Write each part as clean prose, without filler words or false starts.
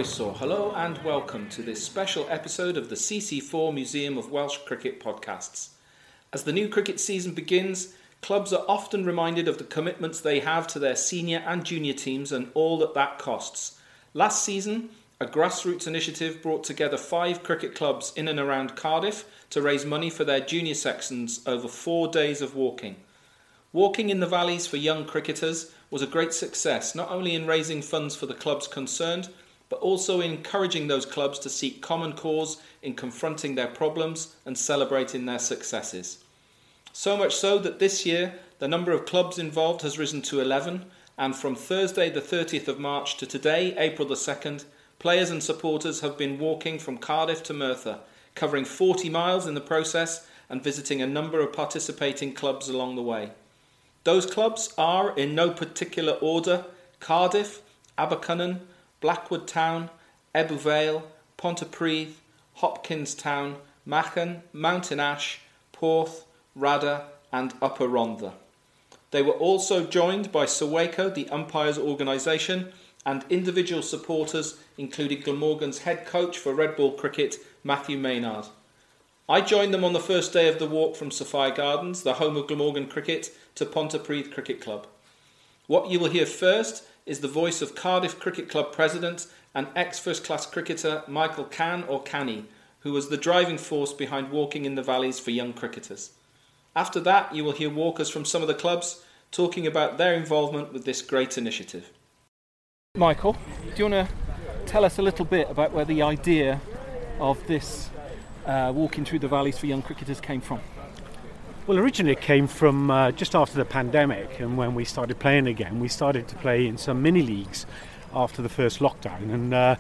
Croeso. Hello and welcome to this special episode of the CC4 Museum of Welsh Cricket podcasts. As the new cricket season begins, clubs are often reminded of the commitments they have to their senior and junior teams and all that costs. Last season, a grassroots initiative brought together 5 cricket clubs in and around Cardiff to raise money for their junior sections over 4 days of walking. Walking in the Valleys for Young Cricketers was a great success, not only in raising funds for the clubs concerned, but also in encouraging those clubs to seek common cause in confronting their problems and celebrating their successes. So much so that this year, the number of clubs involved has risen to 11, and from Thursday the 30th of March to today, April the 2nd, players and supporters have been walking from Cardiff to Merthyr, covering 40 miles in the process and visiting a number of participating clubs along the way. Those clubs are, in no particular order, Cardiff, Abercynon, Blackwood Town, Ebbw Vale, Pontypridd, Hopkins Town, Machen, Mountain Ash, Porth, Rada and Upper Rhondda. They were also joined by Soweco, the umpires organisation, and individual supporters, including Glamorgan's head coach for Red Ball Cricket, Matthew Maynard. I joined them on the first day of the walk from Sophia Gardens, the home of Glamorgan Cricket, to Pontypridd Cricket Club. What you will hear first is the voice of Cardiff Cricket Club president and ex-first class cricketer Michael Can or Canny, who was the driving force behind Walking in the Valleys for Young Cricketers. After that, you will hear walkers from some of the clubs talking about their involvement with this great initiative. Michael, do you want to tell us a little bit about where the idea of this Walking Through the Valleys for Young Cricketers came from? Well, originally it came from just after the pandemic, and when we started playing again, we started to play in some mini leagues after the first lockdown, and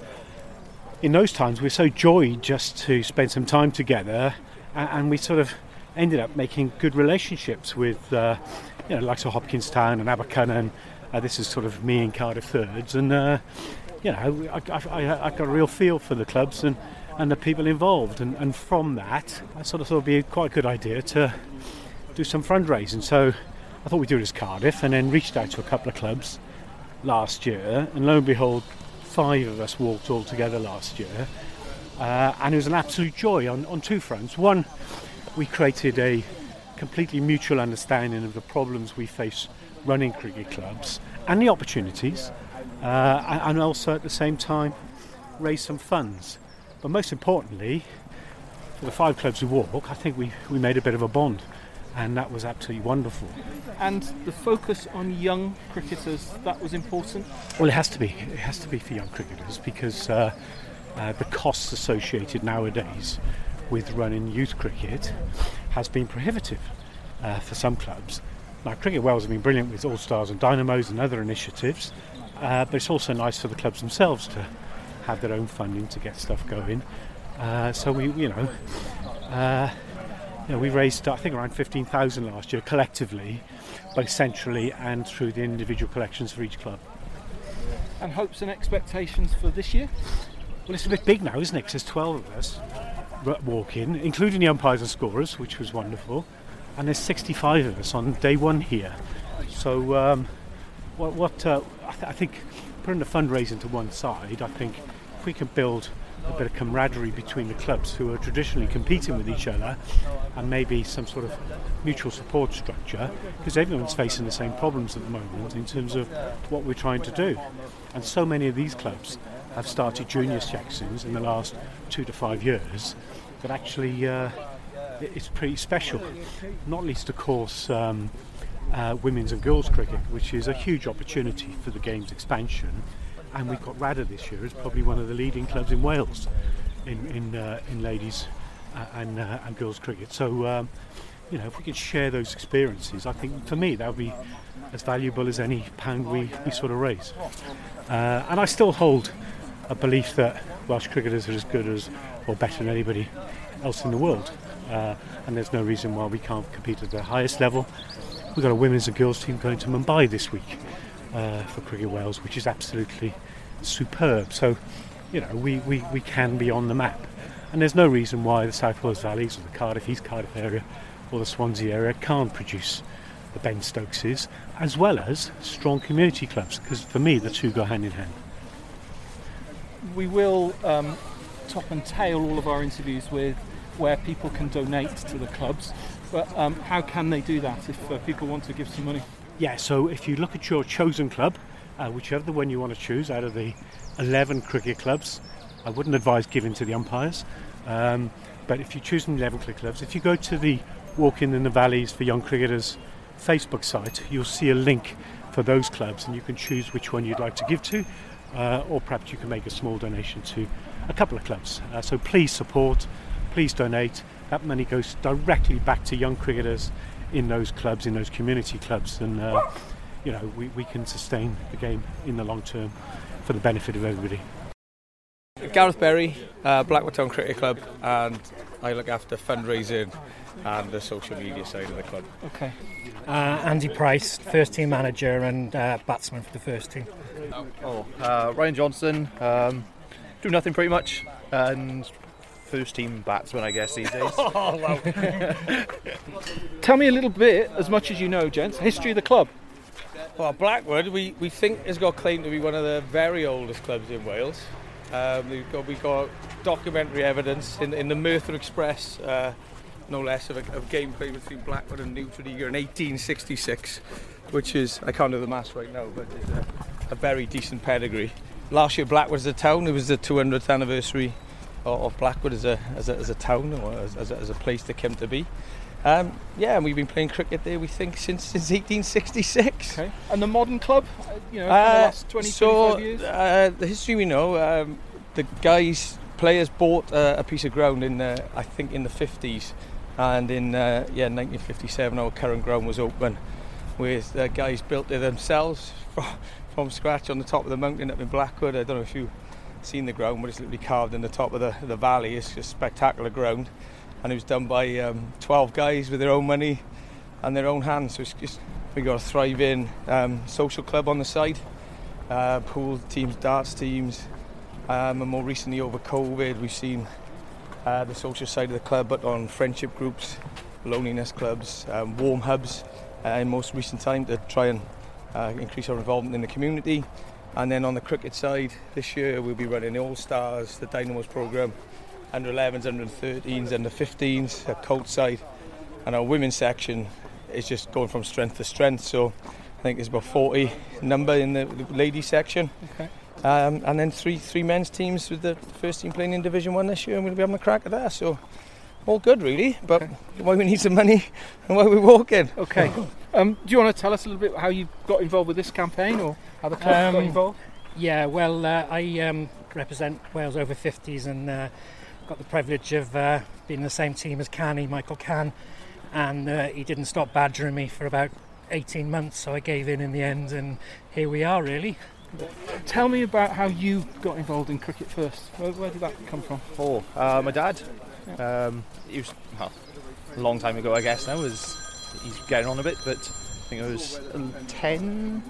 in those times we were so joyed just to spend some time together, and we sort of ended up making good relationships with likes of Hopkins Town and Abercynon. This is sort of me and Cardiff Thirds, and I got a real feel for the clubs and the people involved, and from that I sort of thought it would be quite a good idea to do some fundraising. So I thought we'd do it as Cardiff, and then reached out to a couple of clubs last year, and lo and behold 5 of us walked all together last year, and it was an absolute joy on 2 fronts. One, we created a completely mutual understanding of the problems we face running cricket clubs and the opportunities, and also at the same time raise some funds. But most importantly, for the 5 clubs who walk, I think we made a bit of a bond, and that was absolutely wonderful. And the focus on young cricketers, that was important? Well, it has to be. It has to be for young cricketers, because the costs associated nowadays with running youth cricket has been prohibitive for some clubs. Now, Cricket Wales have been brilliant with All Stars and Dynamos and other initiatives, but it's also nice for the clubs themselves to have their own funding to get stuff going. So we raised, I think, around 15,000 last year collectively, both centrally and through the individual collections for each club. And hopes and expectations for this year? Well, it's a bit big now, isn't it? 'Cause there's 12 of us walking, including the umpires and scorers, which was wonderful. And there's 65 of us on day 1 here. So I think, putting the fundraising to one side, I think if we can build a bit of camaraderie between the clubs who are traditionally competing with each other, and maybe some sort of mutual support structure, because everyone's facing the same problems at the moment in terms of what we're trying to do. And so many of these clubs have started junior sections in the last 2 to 5 years that actually it's pretty special. Not least, of course, women's and girls cricket, which is a huge opportunity for the game's expansion. And we've got Rada this year as probably one of the leading clubs in Wales in ladies and girls cricket. So if we could share those experiences, I think for me that would be as valuable as any pound we sort of raise. And I still hold a belief that Welsh cricketers are as good as or better than anybody else in the world, and there's no reason why we can't compete at the highest level. We've got a women's and girls team going to Mumbai this week for Cricket Wales, which is absolutely superb. So we can be on the map, and there's no reason why the South Wales Valleys or the Cardiff, East Cardiff area or the Swansea area can't produce the Ben Stokeses, as well as strong community clubs, because for me the two go hand in hand. we will top and tail all of our interviews with where people can donate to the clubs. But how can they do that if people want to give some money? Yeah, so if you look at your chosen club, whichever the one you want to choose out of the 11 cricket clubs, I wouldn't advise giving to the umpires. But if you choose from 11 cricket clubs, if you go to the Walking in the Valleys for Young Cricketers Facebook site, you'll see a link for those clubs, and you can choose which one you'd like to give to, or perhaps you can make a small donation to a couple of clubs. So please support, please donate. That money goes directly back to young cricketers in those clubs, in those community clubs, and we can sustain the game in the long term for the benefit of everybody. Gareth Berry, Blackwood Town Cricket Club, and I look after fundraising and the social media side of the club. Okay. Andy Price, first team manager and batsman for the first team. Ryan Johnson, do nothing pretty much, and first team batsman, I guess, these days. Oh, wow. Tell me a little bit, as much as you know, gents, history of the club. Well, Blackwood, we think has got claim to be one of the very oldest clubs in Wales. We've got documentary evidence in the Merthyr Express, no less, of a game played between Blackwood and Newtrediga in 1866, which is, I can't do the maths right now, but it's a very decent pedigree. Last year, Blackwood as a town, it was the 200th anniversary of Blackwood as a town, or as a place to come to be. And we've been playing cricket there, we think, since 1866. Okay. And the modern club, for the last 25 years? The history we know, the players bought a piece of ground in the 50s, and in 1957 our current ground was open, with guys built it themselves from scratch on the top of the mountain up in Blackwood. I don't know if you've seen the ground, but it's literally carved in the top of the valley. It's just spectacular ground. And it was done by 12 guys with their own money and their own hands. So we got a thriving social club on the side, pool teams, darts teams, and more recently over COVID we've seen the social side of the club, but on friendship groups, loneliness clubs, warm hubs in most recent time to try and increase our involvement in the community. And then on the cricket side, this year we'll be running the All-Stars, the Dynamos programme, under 11s, under 13s, under 15s, a coach side, and our women's section is just going from strength to strength. So I think there's about 40 number in the ladies section. Okay. And then three men's teams with the first team playing in Division 1 this year, and we'll be having a crack at that. So all good really, but why we need some money and why we're walking. Okay. Do you want to tell us a little bit how you got involved with this campaign, or how the club got involved? Yeah, well, I represent Wales over 50s and got the privilege of being in the same team as Michael Cann, and he didn't stop badgering me for about 18 months, so I gave in the end, and here we are really. Tell me about how you got involved in cricket first. Where did that come from? My dad. He was a long time ago, I guess now. He's getting on a bit, but I think it was 10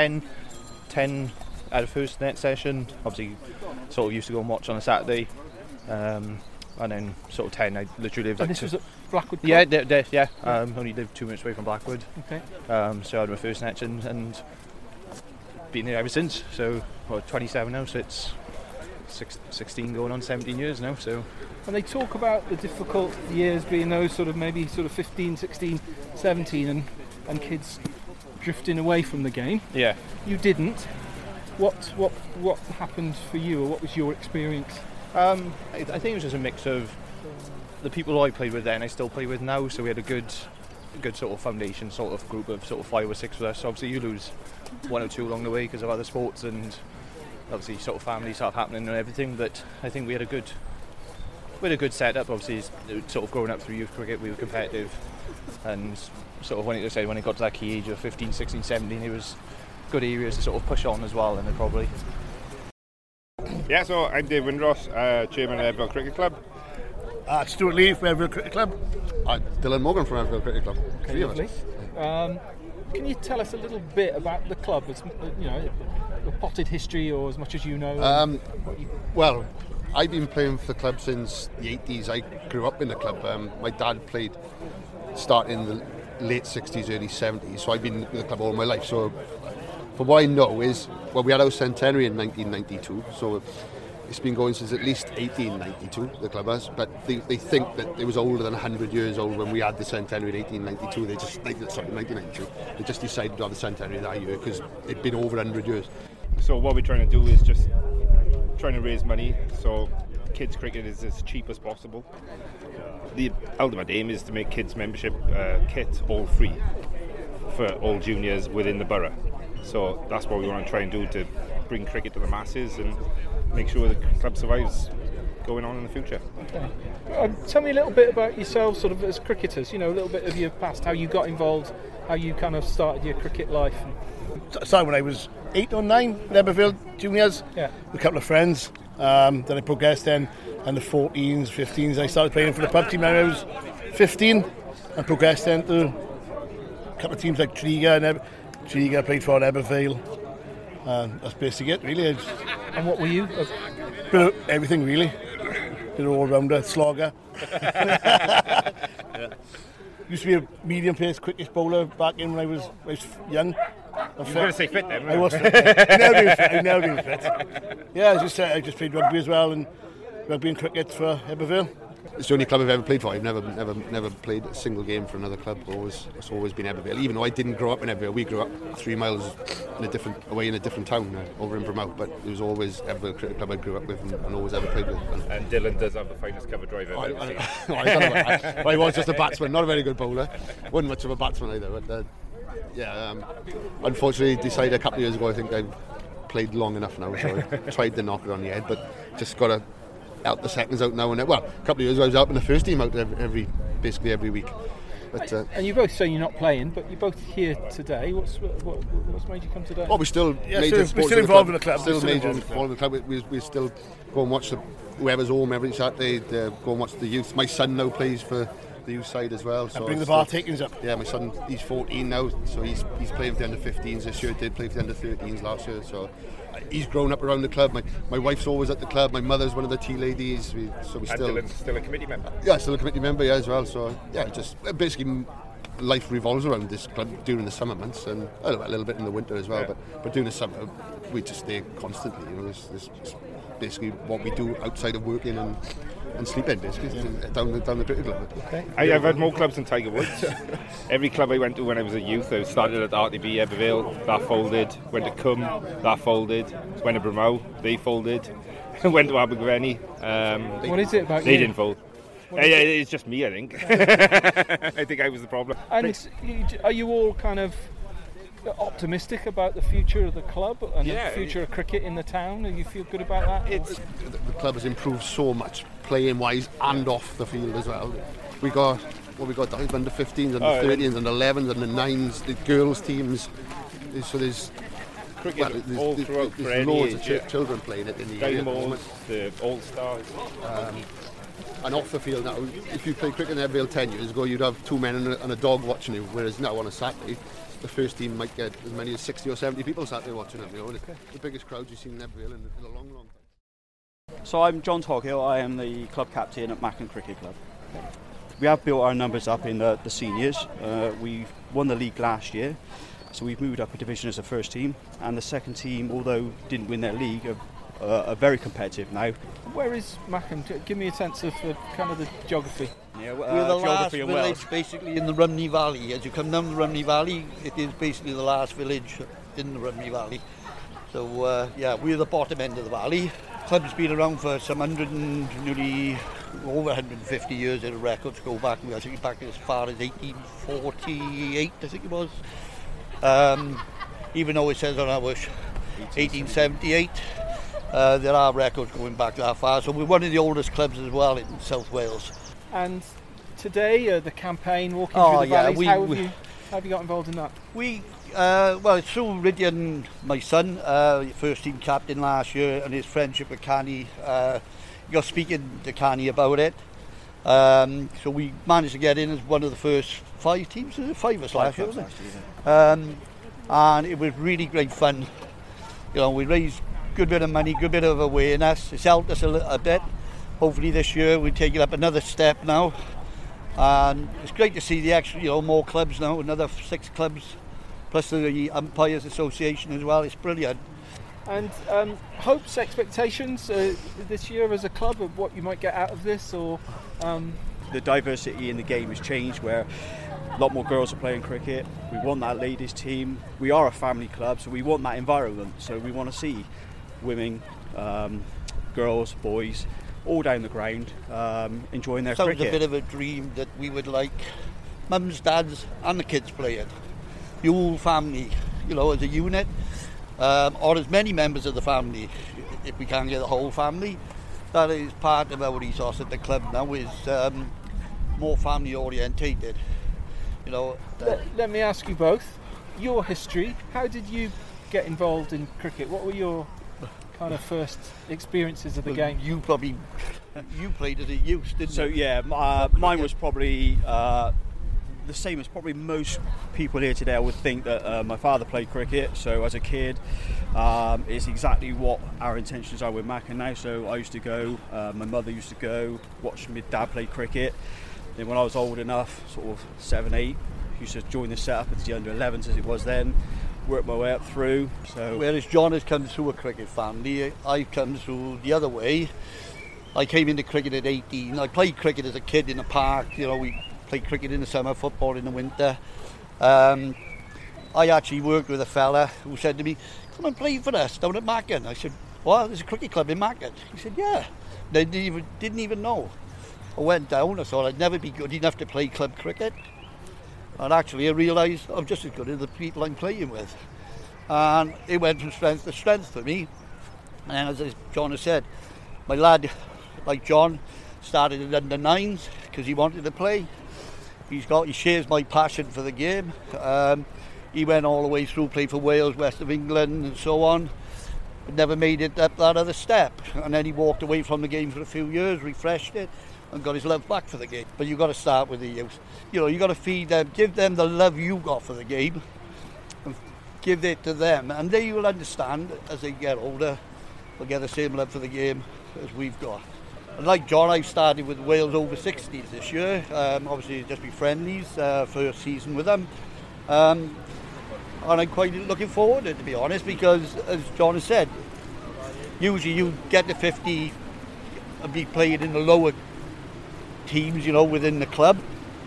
at the first net session. Obviously sort of used to go and watch on a Saturday, and then sort of 10 I literally lived. And this was at Blackwood Club? Yeah. Only lived 2 minutes away from Blackwood. Okay. So I had my first net and been there ever since. So 27 now, so it's 16 going on 17 years now. So. And they talk about the difficult years being those sort of 15, 16, 17 and kids drifting away from the game. Yeah. You didn't. What happened for you, or what was your experience? I think it was just a mix of the people I played with then I still play with now, so we had a good sort of foundation sort of group of sort of 5 or 6 of us. Obviously you lose 1 or 2 along the way because of other sports, and obviously sort of family stuff happening and everything, but I think we had a good setup. Obviously sort of growing up through youth cricket we were competitive, and sort of when it got to that key age of 15, 16, 17 it was good areas to sort of push on as well, and probably. Yeah, so I'm Dave Windross, chairman of Everhill Cricket Club. Stuart Lee from Everhill Cricket Club. Dylan Morgan from Everhill Cricket Club. Okay, 3 of us. Can you tell us a little bit about the club? As, a potted history, or as much as you know. Well, I've been playing for the club since the 80s. I grew up in the club. My dad played starting in the late 60s, early 70s, so I've been with the club all my life. So, from what I know is, we had our centenary in 1992, so it's been going since at least 1892, the club has, but they think that it was older than 100 years old when we had the centenary in 1892. 1992. They just decided to have the centenary that year because it'd been over 100 years. So what we're trying to do is just trying to raise money so kids cricket is as cheap as possible. The ultimate aim is to make kids membership kit all free for all juniors within the borough. So that's what we want to try and do, to bring cricket to the masses and make sure the club survives going on in the future. Okay. Tell me a little bit about yourselves sort of as cricketers, a little bit of your past, how you got involved, how you kind of started your cricket life. I started when I was 8 or 9 in Eberville Juniors, with a couple of friends. Then I progressed then, and the 14s, 15s, I started playing for the pub team when I was 15, and progressed then to a couple of teams like Treager, I played for Eberville. That's basically it, really. And what were you? A bit of everything, really. Bit of all-rounder, slogger. Used to be a medium-pace, quickest bowler back in when I was young. You were going to say fit then, right? I was fit. I never been fit. Yeah, I just played rugby as well, and rugby and cricket for Eberville. It's the only club I've ever played for. I've never played a single game for another club. It's always been Eberville. Even though I didn't grow up in Eberville, we grew up 3 miles away in a different town, over in Vermouth. But it was always Eberville Cricket Club I grew up with and always ever played with. And Dylan does have the finest cover drive I've ever seen. I don't know about that. I was just a batsman, not a very good bowler. Wasn't much of a batsman either. But unfortunately, decided a couple of years ago I think I've played long enough now, so I tried to knock it on the head, but just got to out the seconds out now and then. Well, a couple of years ago I was helping the first team out basically every week. But, and you both say you're not playing, but you're both here today. What's made you come today? Well, we're still involved in the club. Still major involved in the club. We still go and watch whoever's home every Saturday. Go and watch the youth. My son now plays for the youth side as well. So bring the bar takings up. Yeah, my son, he's 14 now, so he's playing for the under 15s this year. Did play for the under 13s last year, so he's grown up around the club. My wife's always at the club. My mother's one of the tea ladies. And Dylan's still a committee member. Yeah, still a committee member, as well. So yeah, just basically life revolves around this club during the summer months, and a little bit in the winter as well. But during the summer, we just stay constantly. This basically what we do outside of working and sleeping, basically, down the cricket club. Okay. I've had more clubs than Tiger Woods. Every club I went to when I was a youth, I started at RTB Eberville, that folded. Went to Cum, that folded. Went to Bramall, they folded. Went to Abergavenny. What is it about they you? didn't fold. It's just me, I think. I think I was the problem. And are you all kind of optimistic about the future of the club and the future of cricket in the town? Do you feel good about that? The club has improved so much, playing wise and off the field as well. We got under 15s, under 13s, under 11s, under 9s, the girls teams. So there's cricket all throughout. There's loads of children playing it in the Dynamos, the All Stars. And off the field now, if you play cricket in Eberville 10 years ago, you'd have 2 men and a dog watching you, whereas now on a Saturday, the first team might get as many as 60 or 70 people Saturday watching them. The biggest crowd you've seen in Eberville in a long, long time. So I'm John Toghill. I am the club captain at Macon Cricket Club. We have built our numbers up in the seniors. We won the league last year, so we've moved up a division as a first team, and the second team, although didn't win their league, are very competitive now. Where is Macon? Give me a sense of kind of the geography. Yeah, we're the last village basically in the Rumney Valley. As you come down the Rumney Valley, it is basically the last village in the Rumney Valley. So we're the bottom end of the valley. Club's been around for some nearly over 150 years. The records go back, I think, back as far as 1848, I think it was. Even though it says on our 1878, there are records going back that far. So we're one of the oldest clubs as well in South Wales. And today, the campaign, walking through the valleys, how have you got involved in that? It's through Rydian, my son, first team captain last year, and his friendship with Canny. Got speaking to Canny about it. So we managed to get in as one of the first 5 teams. 5 of us last year, wasn't it? And it was really great fun. We raised a good bit of money, good bit of awareness. It's helped us a bit. Hopefully this year we take it up another step now, and it's great to see the extra, more clubs now, another 6 clubs, plus the Umpires Association as well. It's brilliant. And hopes, expectations this year as a club of what you might get out of this, or the diversity in the game has changed, where a lot more girls are playing cricket. We want that ladies team. We are a family club, so we want that environment. So we want to see women, girls, boys, all down the ground, enjoying their cricket. Sounds a bit of a dream that we would like mums, dads and the kids playing. The whole family, as a unit, or as many members of the family, if we can get the whole family. That is part of our ethos at the club now, is more family orientated. Let me ask you both, your history, how did you get involved in cricket? What were your kind of first experiences of the game? You played as a youth, didn't you? So yeah, mine was probably the same as probably most people here today. I would think that my father played cricket, so as a kid it's exactly what our intentions are with Macca now. So I used to go, my mother used to go, watch my dad play cricket. Then when I was old enough, sort of 7, 8, used to join the setup as the under-11s as it was then, worked my way up through. So whereas John has come through a cricket family, I've come through the other way. I came into cricket at 18. I played cricket as a kid in the park. We played cricket in the summer, football in the winter. I actually worked with a fella who said to me, "Come and play for us down at Mackin." I said, "Well, there's a cricket club in Mackin." He said, "Yeah." They didn't even know. I went down, I thought I'd never be good enough to play club cricket. And actually I realised I'm just as good as the people I'm playing with. And it went from strength to strength for me. And as John has said, my lad, like John, started at under 9s because he wanted to play. He shares my passion for the game. He went all the way through, played for Wales, West of England and so on. But never made it up that other step. And then he walked away from the game for a few years, refreshed it, and got his love back for the game. But you've got to start with the youth. You've got to feed them, give them the love you got for the game, and give it to them. And they will understand as they get older, they'll get the same love for the game as we've got. And like John, I've started with Wales over 60s this year. Obviously, just be friendlies, first season with them. And I'm quite looking forward to it, to be honest, because as John has said, usually you get to 50 and be playing in the lower teams, within the club.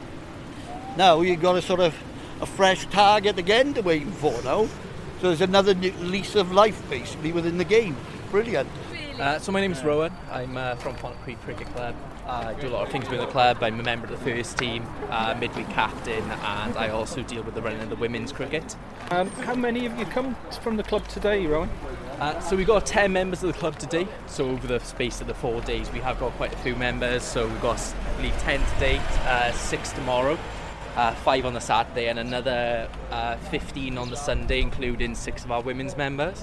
Now you've got a fresh target again to aim for now. So there's another lease of life basically within the game. Brilliant. So my name is Rowan. I'm from Pont Creek Cricket Club. I do a lot of things with the club. I'm a member of the first team, midweek captain, and I also deal with the running of the women's cricket. How many have you come from the club today, Rowan? So we've got 10 members of the club today. So over the space of the 4 days, we have got quite a few members. So we've got, I believe, 10 today, 6 tomorrow, 5 on the Saturday, and another 15 on the Sunday, including 6 of our women's members.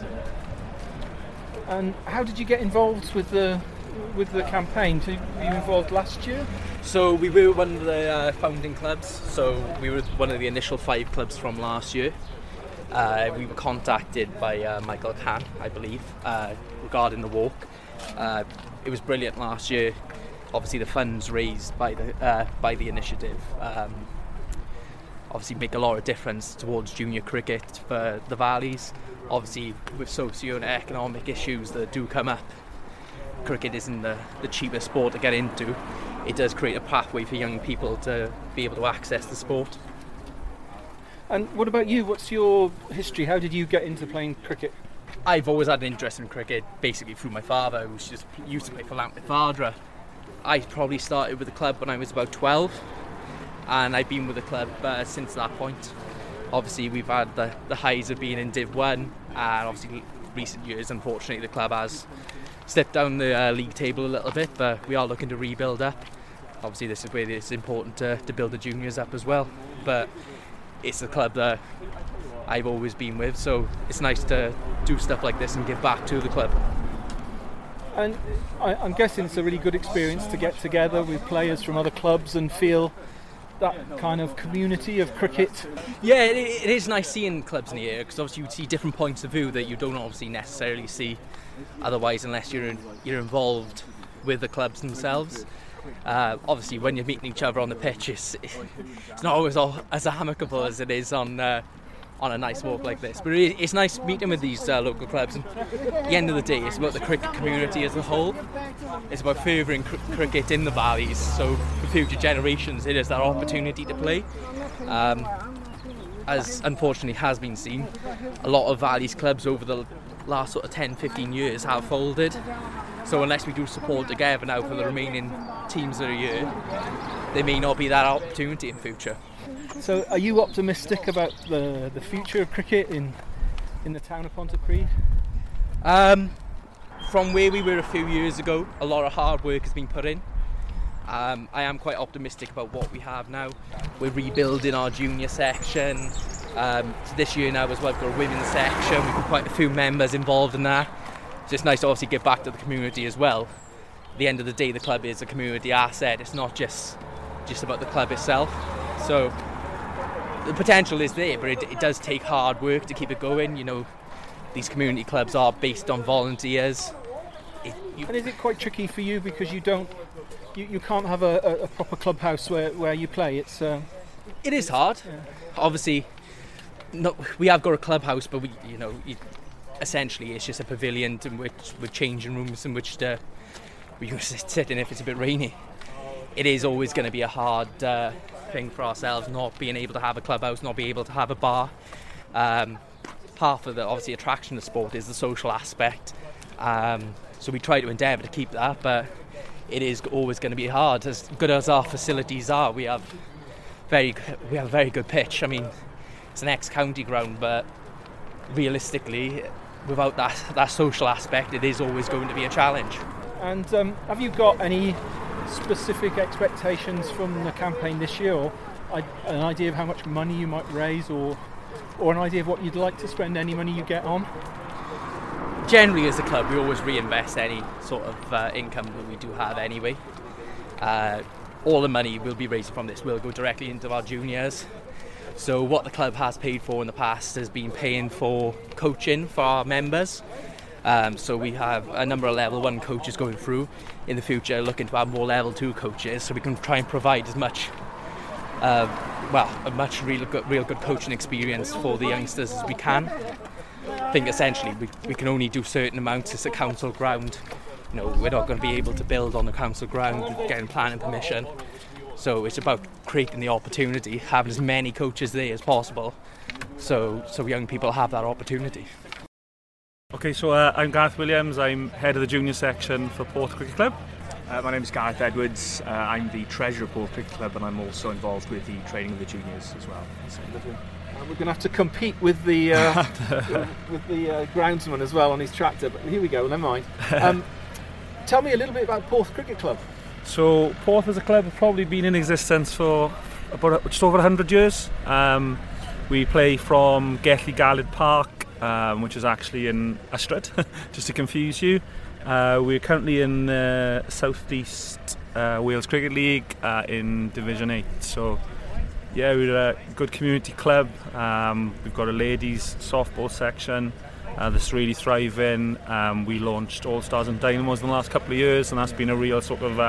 And how did you get involved with the campaign? Were you involved last year? So we were one of the founding clubs. So we were one of the initial 5 clubs from last year. We were contacted by Michael Khan, I believe, regarding the walk. It was brilliant last year. Obviously, the funds raised by the initiative obviously make a lot of difference towards junior cricket for the valleys. Obviously, with socio-economic issues that do come up, cricket isn't the cheapest sport to get into. It does create a pathway for young people to be able to access the sport. And what about you? What's your history? How did you get into playing cricket? I've always had an interest in cricket, basically through my father, who just used to play for Lamp Fardra. I probably started with the club when I was about 12, and I've been with the club since that point. Obviously, we've had the highs of being in Div 1, and obviously recent years, unfortunately, the club has slipped down the league table a little bit, but we are looking to rebuild up. Obviously, this is where it's important to build the juniors up as well, but it's a club that I've always been with, so it's nice to do stuff like this and give back to the club. And I'm guessing it's a really good experience to get together with players from other clubs and feel that kind of community of cricket. Yeah, it is nice seeing clubs in the area, because obviously you see different points of view that you don't obviously necessarily see otherwise unless you're involved with the clubs themselves. Obviously, when you're meeting each other on the pitch, it's not always all as amicable as it is on on a nice walk like this. But it's nice meeting with these local clubs, and at the end of the day it's about the cricket community as a whole. It's about furthering cricket in the valleys, so for future generations it is that opportunity to play. As unfortunately has been seen, a lot of valleys clubs over the last sort of 10-15 years have folded, so unless we do support together now for the remaining teams that are here, there may not be that opportunity in future. So are you optimistic about the future of cricket in the town of Pontypridd? From where we were a few years ago, a lot of hard work has been put in. I am quite optimistic about what we have now. We're rebuilding our junior section. So this year now as well, we've got a women's section. We've got quite a few members involved in that. So it's nice to obviously give back to the community as well. At the end of the day, the club is a community asset. It's not just about the club itself. So the potential is there, but it does take hard work to keep it going. You know, these community clubs are based on volunteers. And is it quite tricky for you because you can't have a proper clubhouse where you play? It is hard. Yeah. Obviously, we have got a clubhouse, but essentially it's just a pavilion with changing rooms in which we can sit in if it's a bit rainy. It is always going to be a hard thing for ourselves, not being able to have a clubhouse, not being able to have a bar. Half of the obviously attraction of sport is the social aspect. So we try to endeavour to keep that, but it is always going to be hard. As good as our facilities are, we have a very good pitch. I mean, it's an ex-county ground, but realistically, without that social aspect, it is always going to be a challenge. And have you got any specific expectations from the campaign this year, or an idea of how much money you might raise, or an idea of what you'd like to spend any money you get on? Generally, as a club, we always reinvest any sort of income that we do have anyway. All the money we'll be raising from this will go directly into our juniors. So what the club has paid for in the past has been paying for coaching for our members. So we have a number of level 1 coaches going through. In the future, looking to have more level 2 coaches, so we can try and provide as much real good coaching experience for the youngsters as we can. I think essentially we can only do certain amounts as a council ground. You know, we're not going to be able to build on the council ground, getting planning permission. So it's about creating the opportunity, having as many coaches there as possible, so young people have that opportunity. Okay, so I'm Gareth Williams. I'm head of the junior section for Porth Cricket Club. My name is Gareth Edwards. I'm the treasurer of Porth Cricket Club, and I'm also involved with the training of the juniors as well. So, we're going to have to compete with the groundsman as well on his tractor, but here we go, never mind. Tell me a little bit about Porth Cricket Club. So Porth as a club has probably been in existence for about just over 100 years. We play from Gethley Galed Park, which is actually in Ystrad, just to confuse you. We're currently in South East Wales Cricket League in Division 8. So yeah, we're a good community club. We've got a ladies softball section that's really thriving. We launched All Stars and Dynamos in the last couple of years, and that's been a real sort of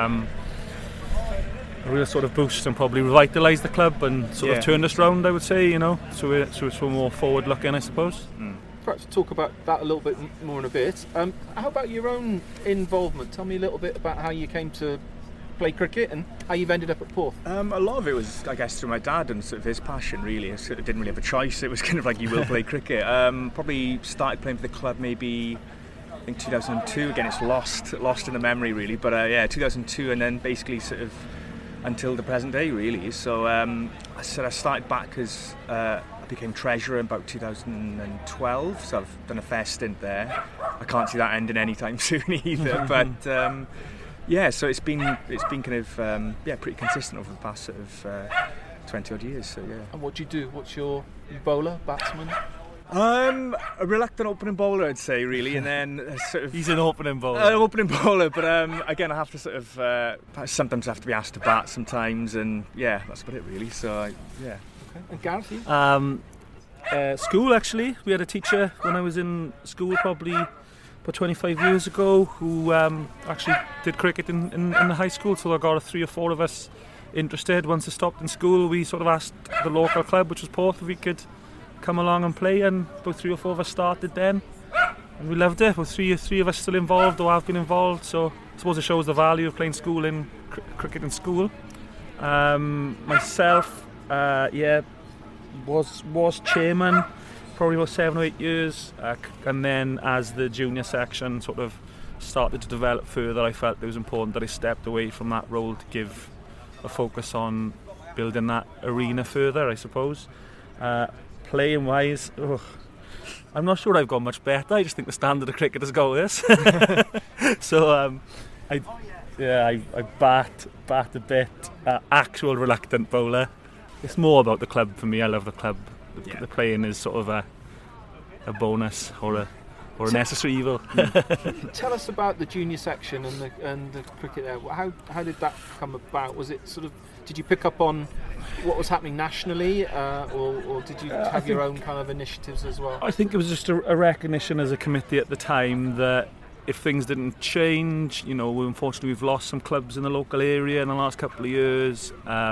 boost and probably revitalised the club and sort of turned us round, I would say. You know, so it's more forward looking, I suppose. Perhaps talk about that a little bit more in a bit. How about your own involvement? Tell me a little bit about how you came to play cricket and how you've ended up at Porth. A lot of it was, I guess, through my dad and sort of his passion, really. I sort of didn't really have a choice. It was kind of like, you will play cricket. Probably started playing for the club maybe, I think 2002. Again, it's lost in the memory, really. But 2002, and then basically sort of until the present day, really. So I started back as I became treasurer in about 2012, so I've done a fair stint there. I can't see that ending anytime soon either. But so it's been kind of pretty consistent over the past sort of 20 odd years. So yeah. And what do you do? What's your bowler, batsman? I'm a reluctant opening bowler, I'd say, really, and then sort of... He's an opening bowler. Opening bowler, but again, I have to sort of... sometimes have to be asked to bat sometimes, and yeah, that's about it, really, so yeah. Okay. And Gareth? School, actually. We had a teacher when I was in school, probably about 25 years ago, who actually did cricket in the high school, so I got 3 or 4 of us interested. Once I stopped in school, we sort of asked the local club, which was Porth, if we could come along and play, and about 3 or 4 of us started then, and we loved it. About three of us still involved or have been involved, so I suppose it shows the value of playing school in cricket in school. Myself, was chairman probably about 7 or 8 years, and then as the junior section sort of started to develop further, I felt it was important that I stepped away from that role to give a focus on building that arena further, I suppose. Playing wise, I'm not sure I've got much better. I just think the standard of cricket has got worse. So I bat a bit, actual reluctant bowler. It's more about the club for me. I love the club. The playing is sort of a bonus or a necessary evil. Tell us about the junior section and the cricket there. How did that come about? Was it sort of, did you pick up on what was happening nationally, or did you have your own kind of initiatives as well? I think it was just a recognition as a committee at the time that if things didn't change, unfortunately we've lost some clubs in the local area in the last couple of years.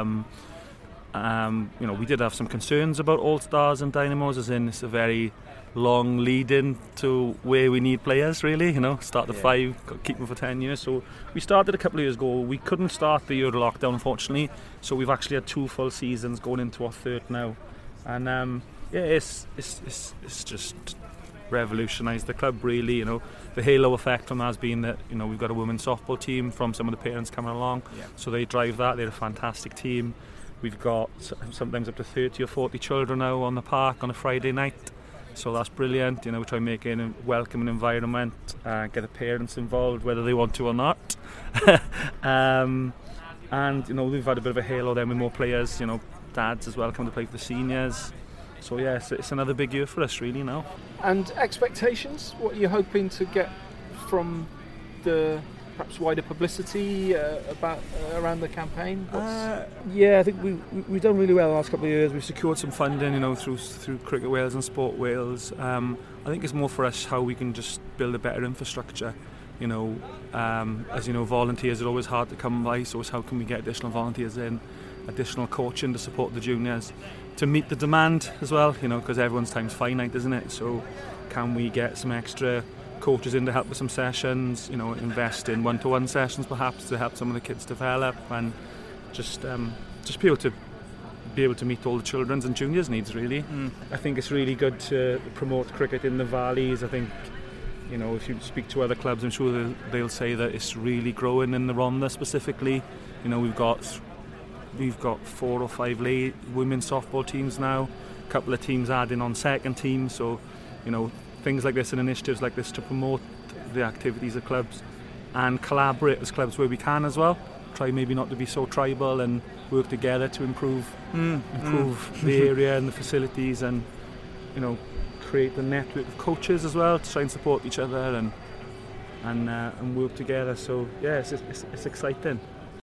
We did have some concerns about All Stars and Dynamos, as in it's a very long lead in to where we need players, really. Start at 5, keep them for 10 years. So we started a couple of years ago. We couldn't start the year of lockdown, unfortunately, so we've actually had 2 full seasons going into our 3rd now, and it's just revolutionised the club, really. The halo effect from that has been that we've got a women's softball team from some of the parents coming along, so they drive that. They're a fantastic team. We've got sometimes up to 30 or 40 children now on the park on a Friday night, so that's brilliant. We try and make it a welcoming environment, get the parents involved whether they want to or not. And we've had a bit of a halo then with more players, dads as well come to play for the seniors. So it's another big year for us really now. And expectations, what are you hoping to get from the perhaps wider publicity around the campaign? I think we've done really well the last couple of years. We've secured some funding, through Cricket Wales and Sport Wales. I think it's more for us how we can just build a better infrastructure. As you know, volunteers are always hard to come by, so it's how can we get additional volunteers in, additional coaching to support the juniors, to meet the demand as well, because everyone's time's finite, isn't it? So can we get some extra coaches in to help with some sessions, invest in one-to-one sessions perhaps to help some of the kids develop, and just be able to meet all the children's and juniors' needs, really. I think it's really good to promote cricket in the valleys. I think, if you speak to other clubs, I'm sure they'll say that it's really growing in the Rhondda specifically. We've got 4 or 5 women's softball teams now, a couple of teams adding on second team, so things like this and initiatives like this to promote the activities of clubs and collaborate as clubs where we can as well. Try maybe not to be so tribal and work together to improve the area and the facilities, and create the network of coaches as well to try and support each other and work together. So it's exciting.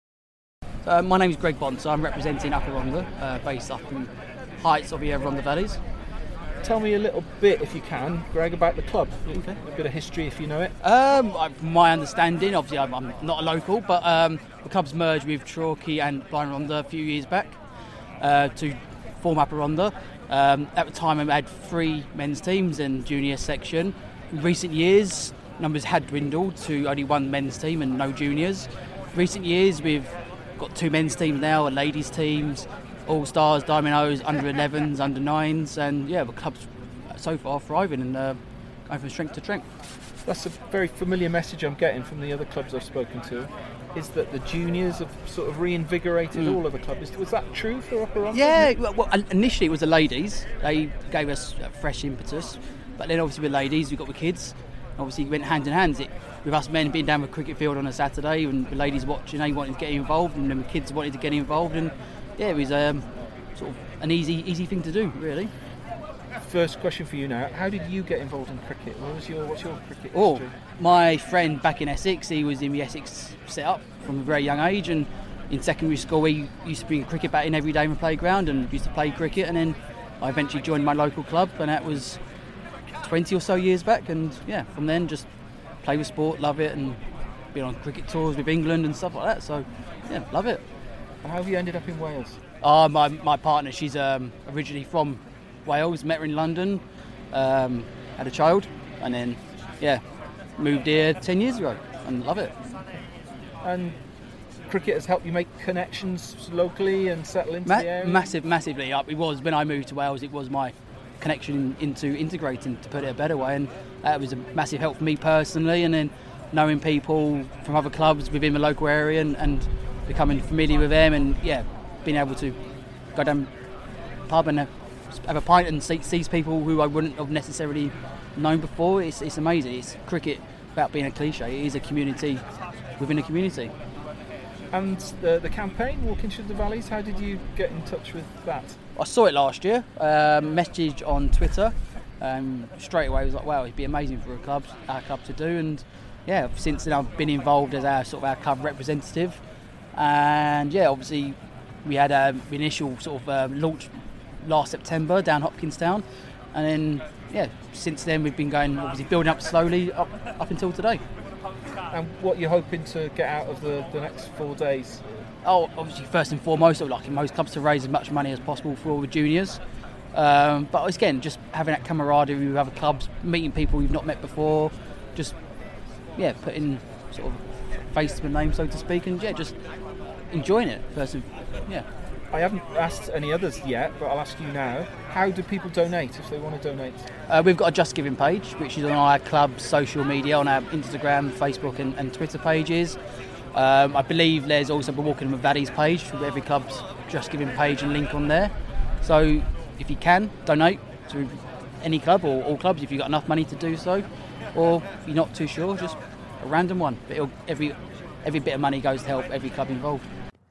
My name is Greg Bond, so I'm representing Upper Rhondda, based up in heights of the Rhondda Valleys. Tell me a little bit, if you can, Greg, about the club. Okay. A bit of history, if you know it. My understanding, obviously I'm not a local, but the club's merged with Torquay and Blind Rhondda a few years back to form Upper Rhondda. At the time I had 3 men's teams and junior section. In recent years, numbers had dwindled to only 1 men's team and no juniors. Recent years we've got 2 men's teams now, a ladies' teams, All Stars, Dynamos, under 11s, under 9s, and the club's so far thriving and going from strength to strength. That's a very familiar message I'm getting from the other clubs I've spoken to, is that the juniors have sort of reinvigorated all of the clubs. Was that true for Upper Rhondda? Yeah, well, initially it was the ladies. They gave us a fresh impetus, but then obviously with ladies we've got the kids. Obviously it went hand in hand. With us men being down the cricket field on a Saturday and the ladies watching, they wanted to get involved, and then the kids wanted to get involved, and it was sort of an easy thing to do, really. First question for you now: how did you get involved in cricket? What's your cricket history? My friend back in Essex, he was in the Essex set-up from a very young age, and in secondary school he used to bring a cricket bat in every day on the playground and used to play cricket, and then I eventually joined my local club, and that was 20 or so years back, and from then just play with sport, love it, and been on cricket tours with England and stuff like that, so love it. How have you ended up in Wales? My partner, she's originally from Wales, met her in London, had a child, and then moved here 10 years ago and love it. And cricket has helped you make connections locally and settle into the area? Massively. It was when I moved to Wales, it was my connection into integrating, to put it a better way, and that was a massive help for me personally, and then knowing people from other clubs within the local area and becoming familiar with them, and being able to go down the pub and have a pint and see people who I wouldn't have necessarily known before. It's amazing. It's cricket, without being a cliche, it is a community within a community. And the campaign, Walking Through the Valleys, how did you get in touch with that? I saw it last year, messaged on Twitter, straight away was like, wow, it'd be amazing for our club to do, and since then I've been involved as our club representative, and obviously we had an initial sort of launch last September down Hopkinstown, and then since then we've been going, obviously building up slowly up until today. And what you're hoping to get out of the next 4 days? Oh, obviously first and foremost, like in most clubs, to raise as much money as possible for all the juniors. But again, just having that camaraderie with other clubs, meeting people you've not met before, just putting sort of face to the name, so to speak, and just enjoying it first. I haven't asked any others yet, but I'll ask you now. How do people donate if they want to donate? We've got a Just Giving page, which is on our club's social media, on our Instagram, Facebook and Twitter pages. I believe there's also the Walking with Valleys page, with every club's Just Giving page and link on there. So if you can, donate to any club or all clubs if you've got enough money to do so. Or if you're not too sure, just a random one. But every bit of money goes to help every club involved.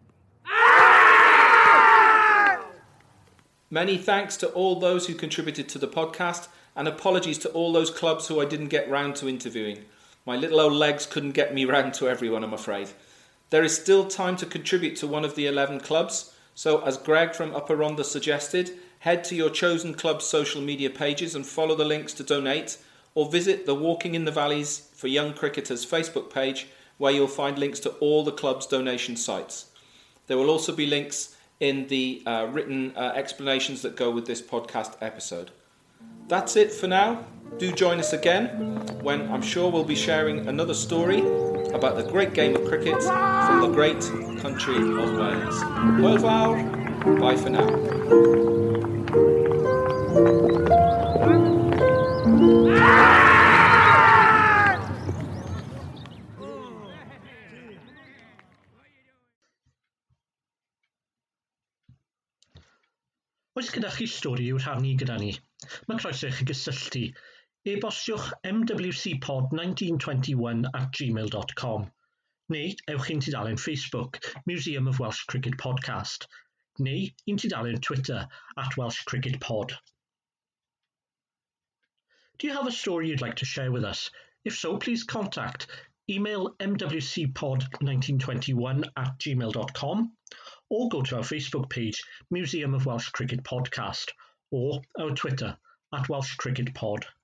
Many thanks to all those who contributed to the podcast, and apologies to all those clubs who I didn't get round to interviewing. My little old legs couldn't get me round to everyone, I'm afraid. There is still time to contribute to one of the 11 clubs, so as Greg from Upper Rhondda suggested, head to your chosen club's social media pages and follow the links to donate, or visit the Walking in the Valleys for Young Cricketers Facebook page, where you'll find links to all the club's donation sites. There will also be links in the written explanations that go with this podcast episode. That's it for now. Do join us again when I'm sure we'll be sharing another story about the great game of cricket from the great country of Wales. Hwyl fawr, bye for now. Oes gyda chi stori i'w rhannu gyda ni? Mae croeso i chi gysylltu. E-bostiwch mwcpod1921@gmail.com neu ewch i'n tudalen Facebook Museum of Welsh Cricket Podcast neu i'n tudalen Twitter @WelshCricketPod. Do you have a story you'd like to share with us? If so, please contact email mwcpod1921@gmail.com or go to our Facebook page, Museum of Welsh Cricket Podcast, or our Twitter @WelshCricketPod.